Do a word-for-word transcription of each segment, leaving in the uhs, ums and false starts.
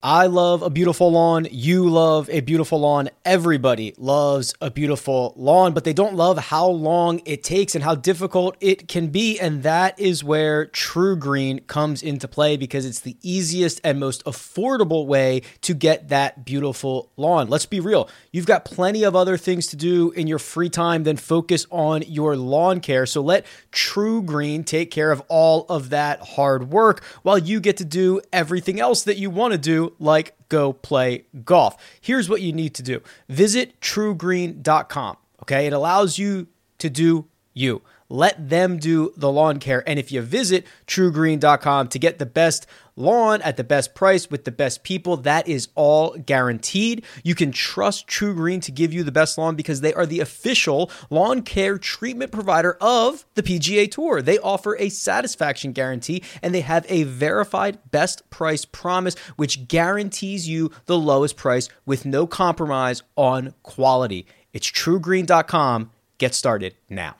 I love a beautiful lawn. You love a beautiful lawn. Everybody loves a beautiful lawn, but they don't love how long it takes and how difficult it can be. And that is where TruGreen comes into play, because it's the easiest and most affordable way to get that beautiful lawn. Let's be real. You've got plenty of other things to do in your free time than focus on your lawn care. So let TruGreen take care of all of that hard work while you get to do everything else that you want to do, like go play golf. Here's what you need to do. Visit True Green dot com. Okay. It allows you to do you. Let them do the lawn care. And if you visit True Green dot com to get the best lawn at the best price with the best people, that is all guaranteed. You can trust TruGreen to give you the best lawn because they are the official lawn care treatment provider of the P G A Tour. They offer a satisfaction guarantee, and they have a verified best price promise, which guarantees you the lowest price with no compromise on quality. It's True Green dot com. Get started now.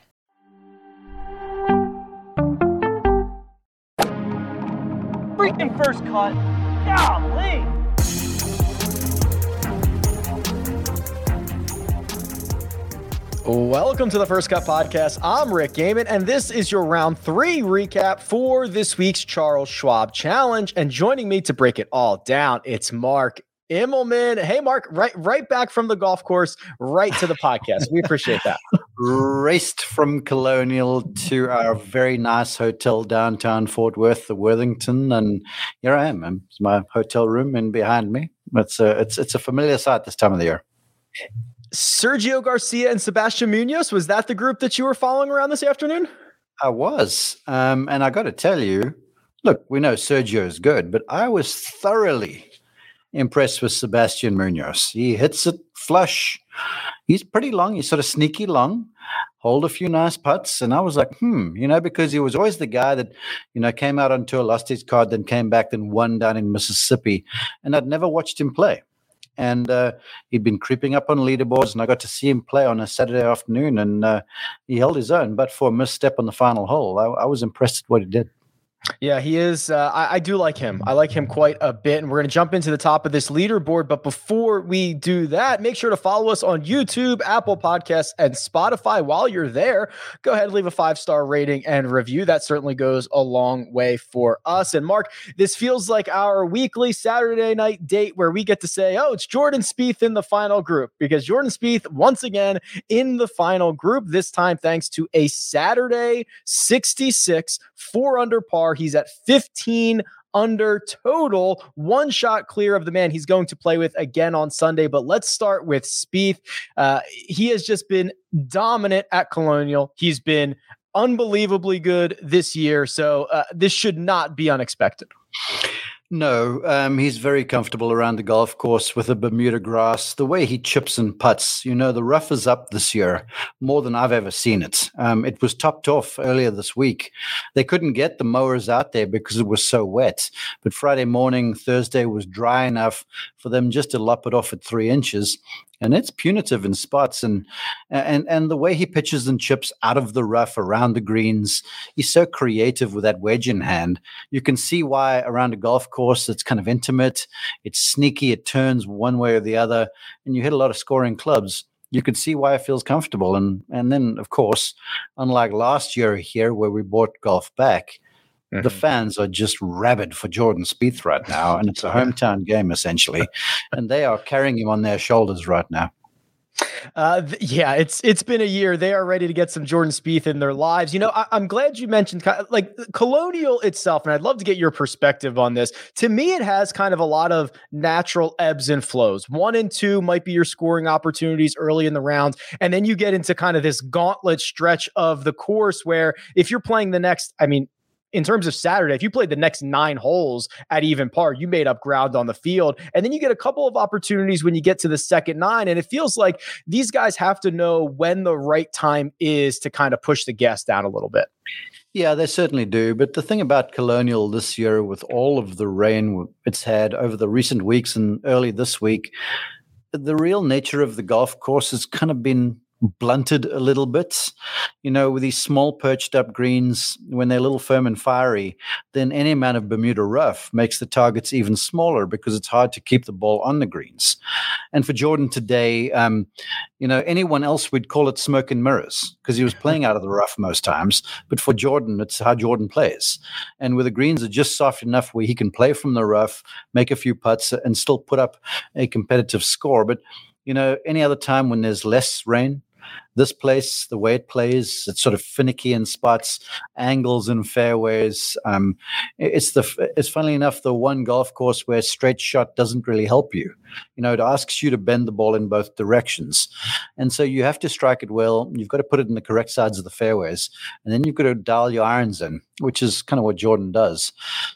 Freaking first cut. Golly. Welcome to the First Cut Podcast. I'm Rick Gehman, and this is your round three recap for this week's Charles Schwab Challenge. And joining me to break it all down, it's Mark Immelman. Hey, Mark, right, right back from the golf course, right to the podcast. We appreciate that. Raced from Colonial to our very nice hotel downtown Fort Worth, the Worthington, and here I am. It's my hotel room, and behind me, it's a it's it's a familiar sight this time of the year. Sergio Garcia and Sebastian Munoz, was that the group that you were following around this afternoon? I was, um, and I got to tell you, look, we know Sergio is good, but I was thoroughly impressed with Sebastian Munoz. He hits it flush. He's pretty long. He's sort of sneaky long, hold a few nice putts. And I was like, hmm, you know, because he was always the guy that, you know, came out on tour, lost his card, then came back, then won down in Mississippi. And I'd never watched him play. And uh, he'd been creeping up on leaderboards, and I got to see him play on a Saturday afternoon, and uh, he held his own. But for a misstep on the final hole, I, I was impressed at what he did. Yeah, he is. Uh, I, I do like him. I like him quite a bit. And we're going to jump into the top of this leaderboard. But before we do that, make sure to follow us on YouTube, Apple Podcasts, and Spotify. While you're there, go ahead and leave a five-star rating and review. That certainly goes a long way for us. And Mark, this feels like our weekly Saturday night date where we get to say, oh, it's Jordan Spieth in the final group, because Jordan Spieth, once again, in the final group, this time thanks to a Saturday sixty-six, four under par. He's at fifteen under total, one shot clear of the man he's going to play with again on Sunday. But let's start with Spieth. Uh, he has just been dominant at Colonial. He's been unbelievably good this year. So uh, this should not be unexpected. No, um, he's very comfortable around the golf course with the Bermuda grass. The way he chips and putts, you know, the rough is up this year more than I've ever seen it. Um, it was topped off earlier this week. They couldn't get the mowers out there because it was so wet. But Friday morning, Thursday was dry enough for them just to lop it off at three inches. And it's punitive in spots, and and and the way he pitches and chips out of the rough around the greens, he's so creative with that wedge in hand. You can see why around a golf course it's kind of intimate, it's sneaky, it turns one way or the other, and you hit a lot of scoring clubs. You can see why it feels comfortable. And and then, of course, unlike last year here where we brought golf back, the fans are just rabid for Jordan Spieth right now, and it's a hometown game essentially, and they are carrying him on their shoulders right now. Uh, th- yeah, it's it's been a year. They are ready to get some Jordan Spieth in their lives. You know, I, I'm glad you mentioned like Colonial itself, and I'd love to get your perspective on this. To me, it has kind of a lot of natural ebbs and flows. One and two might be your scoring opportunities early in the round, and then you get into kind of this gauntlet stretch of the course where if you're playing the next, I mean, in terms of Saturday, if you played the next nine holes at even par, you made up ground on the field. And then you get a couple of opportunities when you get to the second nine. And it feels like these guys have to know when the right time is to kind of push the gas down a little bit. Yeah, they certainly do. But the thing about Colonial this year, with all of the rain it's had over the recent weeks and early this week, the real nature of the golf course has kind of been blunted a little bit. You know, with these small perched up greens, when they're a little firm and fiery, then any amount of Bermuda rough makes the targets even smaller because it's hard to keep the ball on the greens. And for Jordan today, um, you know, anyone else would call it smoke and mirrors because he was playing out of the rough most times. But for Jordan, it's how Jordan plays. And where the greens are just soft enough where he can play from the rough, make a few putts, and still put up a competitive score. But, you know, any other time when there's less rain, this place, the way it plays, it's sort of finicky in spots, angles and fairways. Um, it's the it's funnily enough the one golf course where straight shot doesn't really help you. You know, it asks you to bend the ball in both directions, and so you have to strike it well. You've got to put it in the correct sides of the fairways, and then you've got to dial your irons in, which is kind of what Jordan does.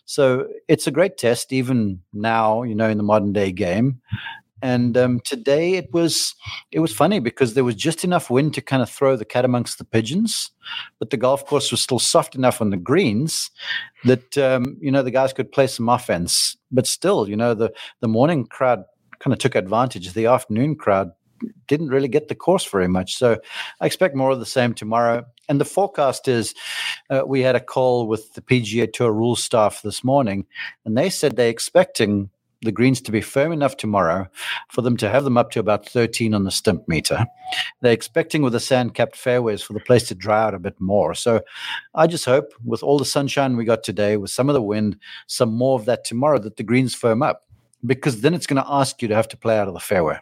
So it's a great test, even now, you know, in the modern day game. And um, today it was it was funny because there was just enough wind to kind of throw the cat amongst the pigeons, but the golf course was still soft enough on the greens that um, you know the guys could play some offense. But still, you know, the the morning crowd kind of took advantage. The afternoon crowd didn't really get the course very much. So I expect more of the same tomorrow. And the forecast is uh, we had a call with the P G A Tour rules staff this morning, and they said they're expecting the greens to be firm enough tomorrow for them to have them up to about thirteen on the stimp meter. They're expecting with the sand-capped fairways for the place to dry out a bit more. So I just hope with all the sunshine we got today, with some of the wind, some more of that tomorrow, that the greens firm up, because then it's going to ask you to have to play out of the fairway.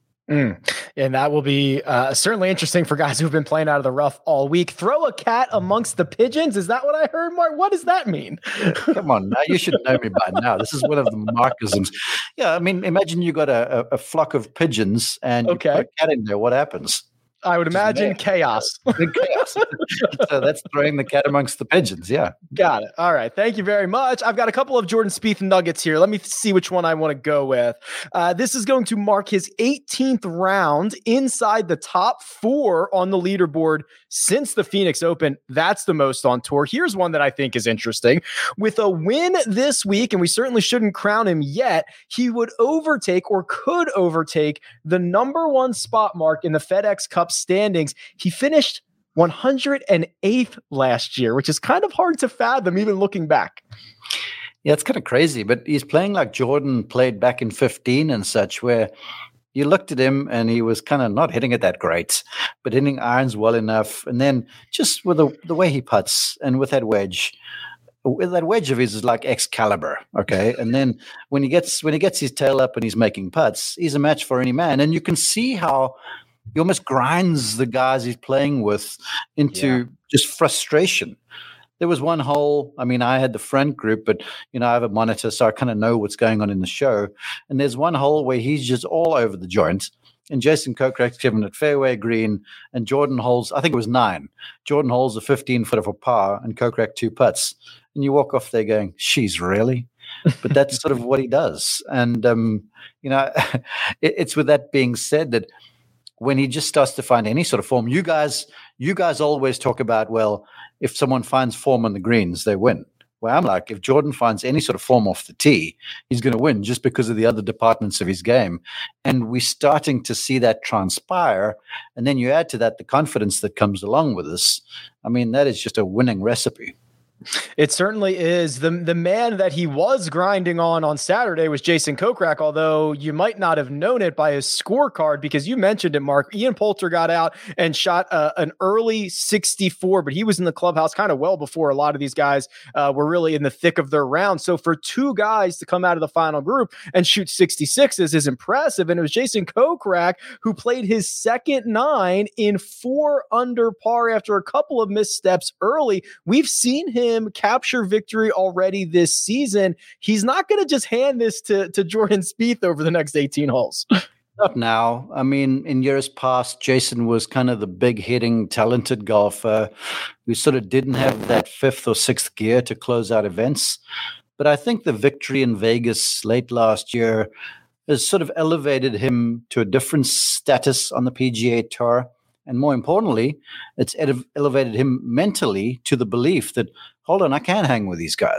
Mm. And that will be uh, certainly interesting for guys who've been playing out of the rough all week. Throw a cat amongst the pigeons. Is that what I heard, Mark? What does that mean? Come on, now you should know me by now. This is one of the Markisms. Yeah, I mean, imagine you got a, a, a flock of pigeons and okay. you put a cat in there. What happens? I would imagine chaos. chaos. So that's throwing the cat amongst the pigeons. Yeah. Got it. All right. Thank you very much. I've got a couple of Jordan Spieth nuggets here. Let me see which one I want to go with. Uh, this is going to mark his eighteenth round inside the top four on the leaderboard since the Phoenix Open. That's the most on tour. Here's one that I think is interesting. With a win this week, and we certainly shouldn't crown him yet, he would overtake or could overtake the number one spot mark in the FedEx Cup standings. He finished one hundred eighth last year, which is kind of hard to fathom even looking back. Yeah, it's kind of crazy, but he's playing like Jordan played back in fifteen and such, where you looked at him and he was kind of not hitting it that great, but hitting irons well enough. And then just with the, the way he putts and with that wedge, with that wedge of his is like Excalibur, okay? And then when he gets when he gets his tail up and he's making putts, he's a match for any man. And you can see how he almost grinds the guys he's playing with into yeah. just frustration. There was one hole, I mean, I had the front group, but, you know, I have a monitor, so I kind of know what's going on in the show. And there's one hole where he's just all over the joint. And Jason Kokrak's given it fairway green, and Jordan holds, I think it was nine. Jordan holds a fifteen-footer for par, and Kokrak two putts. And you walk off there going, she's really? But that's sort of what he does. And, um, you know, it, it's with that being said that when he just starts to find any sort of form, you guys, you guys always talk about, well, if someone finds form on the greens, they win. Well, I'm like, if Jordan finds any sort of form off the tee, he's going to win just because of the other departments of his game. And we're starting to see that transpire. And then you add to that the confidence that comes along with this. I mean, that is just a winning recipe. It certainly is. The the man that he was grinding on on Saturday was Jason Kokrak, although you might not have known it by his scorecard because you mentioned it, Mark. Ian Poulter got out and shot uh, an early sixty-four, but he was in the clubhouse kind of well before a lot of these guys uh, were really in the thick of their round. So for two guys to come out of the final group and shoot sixty-sixes is impressive. And it was Jason Kokrak who played his second nine in four under par after a couple of missteps early. We've seen him Him capture victory already this season. He's not going to just hand this to, to Jordan Spieth over the next eighteen holes. Not now. I mean, in years past, Jason was kind of the big hitting, talented golfer who sort of didn't have that fifth or sixth gear to close out events. But I think the victory in Vegas late last year has sort of elevated him to a different status on the P G A Tour. And more importantly, it's elevated him mentally to the belief that, hold on, I can hang with these guys.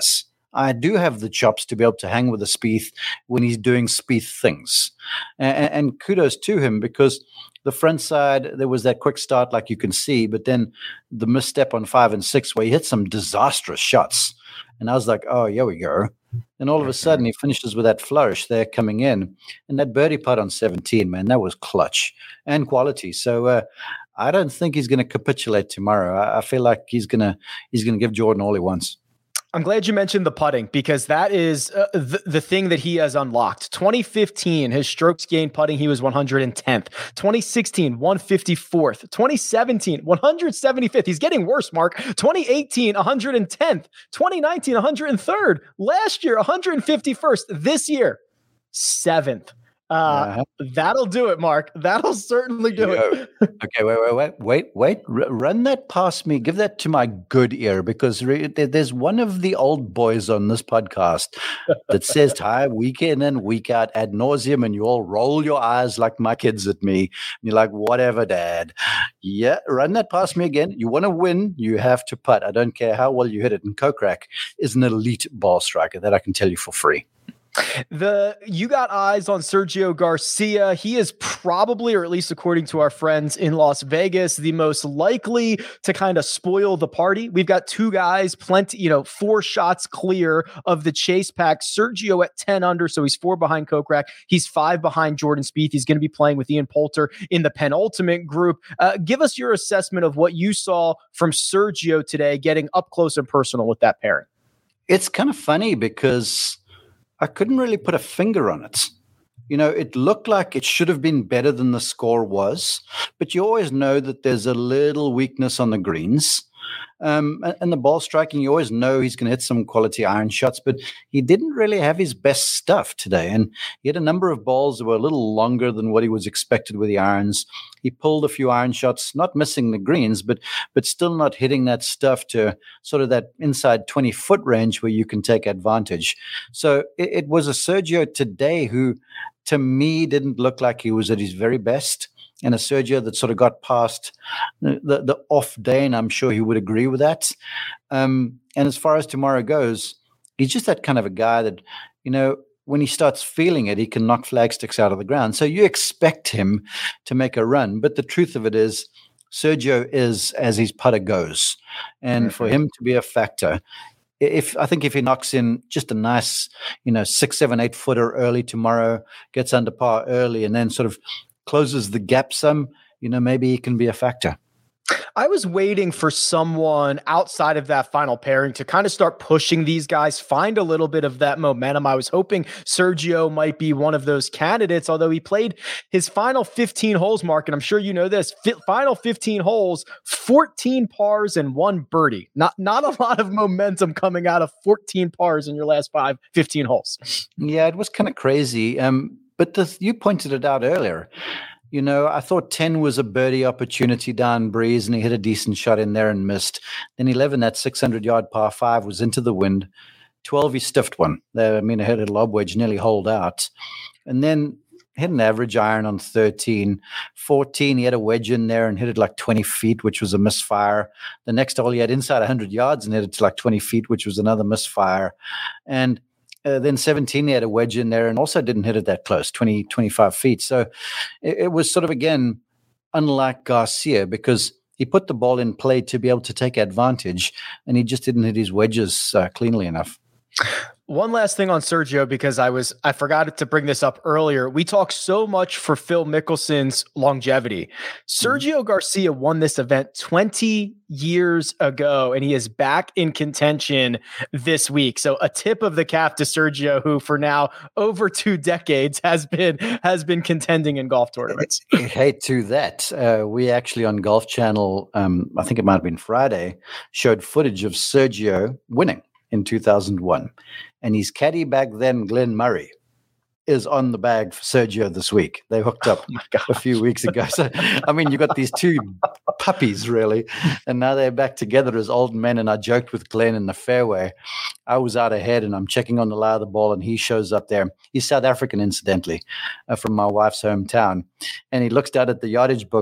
I do have the chops to be able to hang with a Spieth when he's doing Spieth things. And, and kudos to him, because the front side, there was that quick start like you can see, but then the misstep on five and six where he hit some disastrous shots. And I was like, oh, here we go. And all of a sudden he finishes with that flourish there coming in. And that birdie putt on seventeen, man, that was clutch and quality. So uh, I don't think he's going to capitulate tomorrow. I, I feel like he's going to he's going to give Jordan all he wants. I'm glad you mentioned the putting, because that is uh, the, the thing that he has unlocked. twenty fifteen, his strokes gained putting, he was one hundred tenth. twenty sixteen, one hundred fifty-fourth. twenty seventeen, one hundred seventy-fifth. He's getting worse, Mark. twenty eighteen, one hundred tenth. twenty nineteen, one hundred third. Last year, one hundred fifty-first. This year, seventh. Uh, uh-huh. That'll do it, Mark. That'll certainly do yeah. it. Okay, wait, wait, wait, wait, wait. R- run that past me. Give that to my good ear, because re- there's one of the old boys on this podcast that says hi week in and week out ad nauseum, and you all roll your eyes like my kids at me. And you're like, whatever, Dad. Yeah, run that past me again. You want to win, you have to putt. I don't care how well you hit it. And Kokrak is an elite ball striker, that I can tell you for free. The you got eyes on Sergio Garcia. He is probably, or at least according to our friends in Las Vegas, the most likely to kind of spoil the party. We've got two guys, plenty, you know, four shots clear of the chase pack. Sergio at ten under, so he's four behind Kokrak. He's five behind Jordan Spieth. He's going to be playing with Ian Poulter in the penultimate group. Uh, give us your assessment of what you saw from Sergio today, getting up close and personal with that pairing. It's kind of funny because I couldn't really put a finger on it. You know, it looked like it should have been better than the score was, but you always know that there's a little weakness on the greens. Um, and, and the ball striking, you always know he's going to hit some quality iron shots, but he didn't really have his best stuff today. And he had a number of balls that were a little longer than what he was expected with the irons. He pulled a few iron shots, not missing the greens, but but still not hitting that stuff to sort of that inside twenty-foot range where you can take advantage. So it, it was a Sergio today who, to me, didn't look like he was at his very best. And a Sergio that sort of got past the, the, the off day, and I'm sure he would agree with that. Um, and as far as tomorrow goes, he's just that kind of a guy that, you know, when he starts feeling it, he can knock flag sticks out of the ground. So you expect him to make a run. But the truth of it is, Sergio is as his putter goes. And mm-hmm. for him to be a factor, if I think if he knocks in just a nice, you know, six, seven, eight footer early tomorrow, gets under par early, and then sort of closes the gap some, you know, maybe he can be a factor. I was waiting for someone outside of that final pairing to kind of start pushing these guys, find a little bit of that momentum. I was hoping Sergio might be one of those candidates, although he played his final fifteen holes, Mark, and I'm sure you know this, fi- final fifteen holes, fourteen pars and one birdie. Not, not a lot of momentum coming out of fourteen pars in your last five, fifteen holes. Yeah, it was kind of crazy. Um, But the, you pointed it out earlier. You know, I thought ten was a birdie opportunity down breeze, and he hit a decent shot in there and missed. Then eleven, that six hundred yard par five was into the wind. twelve, he stiffed one. I mean, I hit a lob wedge, nearly holed out. And then hit an average iron on thirteen. fourteen, he had a wedge in there and hit it like twenty feet, which was a misfire. The next hole, he had inside one hundred yards and hit it to like twenty feet, which was another misfire. And Uh, then seventeen, he had a wedge in there and also didn't hit it that close, twenty, twenty-five feet. So it, it was sort of, again, unlike Garcia, because he put the ball in play to be able to take advantage, and he just didn't hit his wedges uh, cleanly enough. One last thing on Sergio, because I was I forgot to bring this up earlier. We talk so much for Phil Mickelson's longevity. Sergio Garcia won this event twenty years ago, and he is back in contention this week. So a tip of the cap to Sergio, who for now over two decades has been has been contending in golf tournaments. Hey, to that, uh, we actually on Golf Channel, um, I think it might have been Friday, showed footage of Sergio winning in two thousand one. And his caddy back then, Glenn Murray, is on the bag for Sergio this week. They hooked up oh a few weeks ago. So, I mean, you got these two puppies, really, and now they're back together as old men. And I joked with Glenn in the fairway. I was out ahead, and I'm checking on the lie of the ball, and he shows up there. He's South African, incidentally, uh, from my wife's hometown. And he looks down at the yardage book,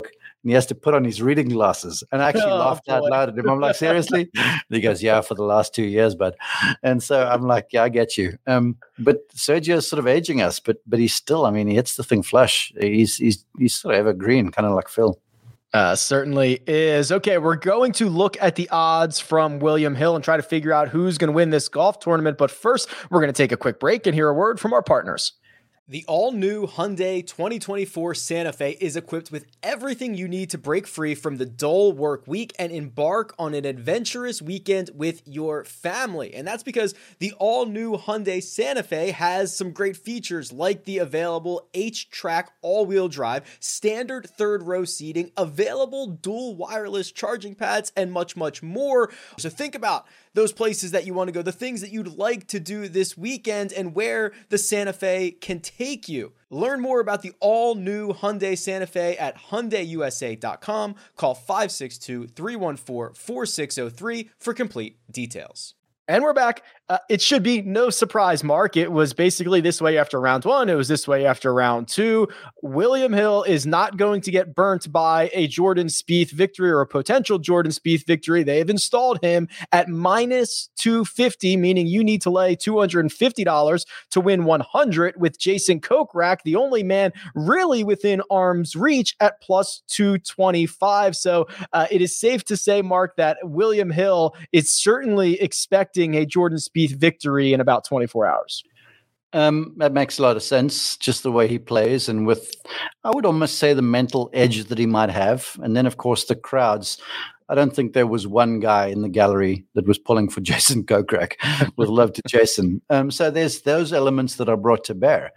he has to put on his reading glasses. And I actually Oh, laughed out boy. loud at him. I'm like, seriously? And he goes, yeah, for the last two years, bud. And so I'm like, yeah, I get you. Um, but Sergio is sort of aging us, but but he's still, I mean, he hits the thing flush. He's he's he's sort of evergreen, kind of like Phil. Uh, certainly is. Okay, we're going to look at the odds from William Hill and try to figure out who's going to win this golf tournament. But first, we're going to take a quick break and hear a word from our partners. The all-new Hyundai twenty twenty-four Santa Fe is equipped with everything you need to break free from the dull work week and embark on an adventurous weekend with your family. And that's because the all-new Hyundai Santa Fe has some great features like the available H-Track all-wheel drive, standard third-row seating, available dual wireless charging pads, and much, much more. So think about those places that you want to go, the things that you'd like to do this weekend, and where the Santa Fe can take you. Learn more about the all-new Hyundai Santa Fe at Hyundai U S A dot com. Call five six two, three one four, four six zero three for complete details. And we're back. Uh, it should be no surprise, Mark. It was basically this way after round one. It was this way after round two. William Hill is not going to get burnt by a Jordan Spieth victory or a potential Jordan Spieth victory. They have installed him at minus two fifty, meaning you need to lay two hundred fifty dollars to win one hundred, with Jason Kokrak, the only man really within arm's reach, at plus two twenty-five. So uh, it is safe to say, Mark, that William Hill is certainly expecting a Jordan Spieth victory in about twenty-four hours. Um, that makes a lot of sense, just the way he plays, and with, I would almost say, the mental edge that he might have. And then, of course, the crowds. I don't think there was one guy in the gallery that was pulling for Jason Kokrak with love to Jason. Um, so there's those elements that are brought to bear.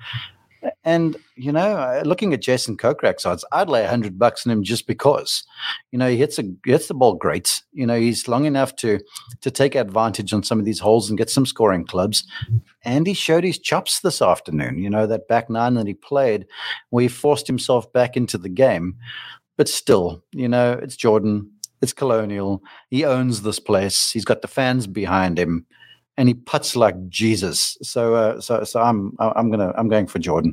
And, you know, looking at Jason Kokrak's odds, I'd lay a hundred bucks on him just because, you know, he hits a he hits the ball great. You know, he's long enough to to take advantage on some of these holes and get some scoring clubs. And he showed his chops this afternoon. You know, that back nine that he played, where he forced himself back into the game. But still, you know, it's Jordan, it's Colonial. He owns this place. He's got the fans behind him. And he putts like Jesus. So, uh, so, so I'm, I'm gonna, I'm going for Jordan.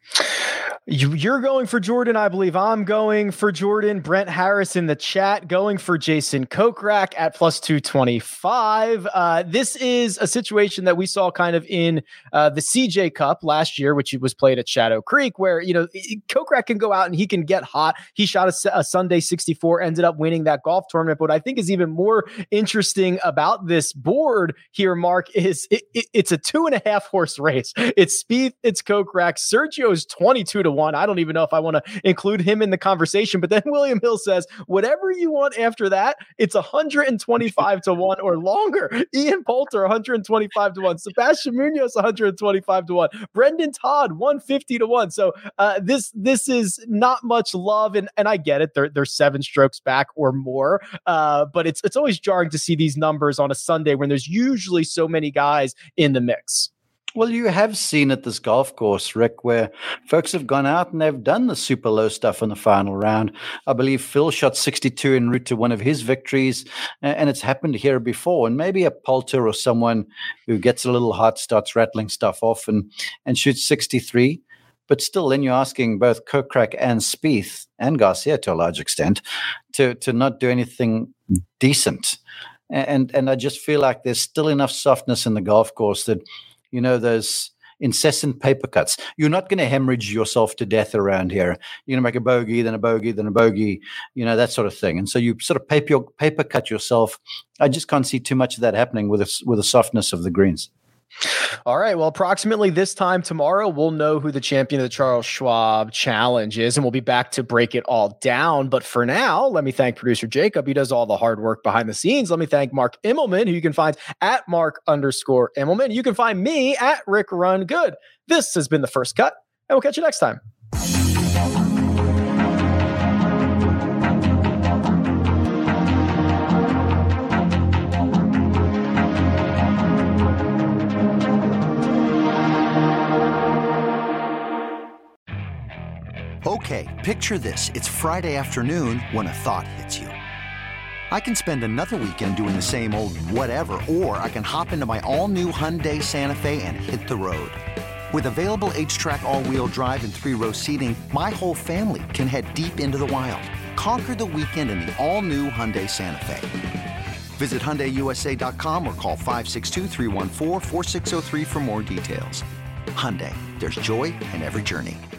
You're going for Jordan. I believe I'm going for Jordan. Brent Harris in the chat going for Jason Kokrak at plus two twenty-five. Uh, this is a situation that we saw kind of in uh, the C J Cup last year, which was played at Shadow Creek, where, you know, Kokrak can go out and he can get hot. He shot a, a Sunday sixty-four, ended up winning that golf tournament. But what I think is even more interesting about this board here, Mark, is it, it, it's a two and a half horse race. It's Spieth, it's Kokrak. Sergio's twenty-two to one. I don't even know if I want to include him in the conversation, but then William Hill says, whatever you want after that, it's one hundred twenty-five to one or longer. Ian Poulter, one hundred twenty-five to one. Sebastian Munoz, one hundred twenty-five to one. Brendan Todd, one hundred fifty to one. So uh, this this is not much love, and, and I get it. They're, they're seven strokes back or more, uh, but it's, it's always jarring to see these numbers on a Sunday when there's usually so many guys in the mix. Well, you have seen at this golf course, Rick, where folks have gone out and they've done the super low stuff in the final round. I believe Phil shot sixty-two en route to one of his victories, and it's happened here before. And maybe a Poulter or someone who gets a little hot, starts rattling stuff off and, and shoots sixty-three. But still, then you're asking both Kokrak and Spieth and Garcia to a large extent to, to not do anything decent. And, and I just feel like there's still enough softness in the golf course that, you know, those incessant paper cuts. You're not going to hemorrhage yourself to death around here. You're going to make a bogey, then a bogey, then a bogey, you know, that sort of thing. And so you sort of paper, your, paper cut yourself. I just can't see too much of that happening with a, with the softness of the greens. All right. Well, approximately this time tomorrow, we'll know who the champion of the Charles Schwab Challenge is, and we'll be back to break it all down. But for now, let me thank producer Jacob. He does all the hard work behind the scenes. Let me thank Mark Immelman, who you can find at Mark underscore Immelman. You can find me at Rick Run Good. This has been The First Cut, and we'll catch you next time. Okay, picture this. It's Friday afternoon when a thought hits you. I can spend another weekend doing the same old whatever, or I can hop into my all-new Hyundai Santa Fe and hit the road. With available H-Track all-wheel drive and three-row seating, my whole family can head deep into the wild. Conquer the weekend in the all-new Hyundai Santa Fe. Visit Hyundai U S A dot com or call five six two, three one four, four six zero three for more details. Hyundai, there's joy in every journey.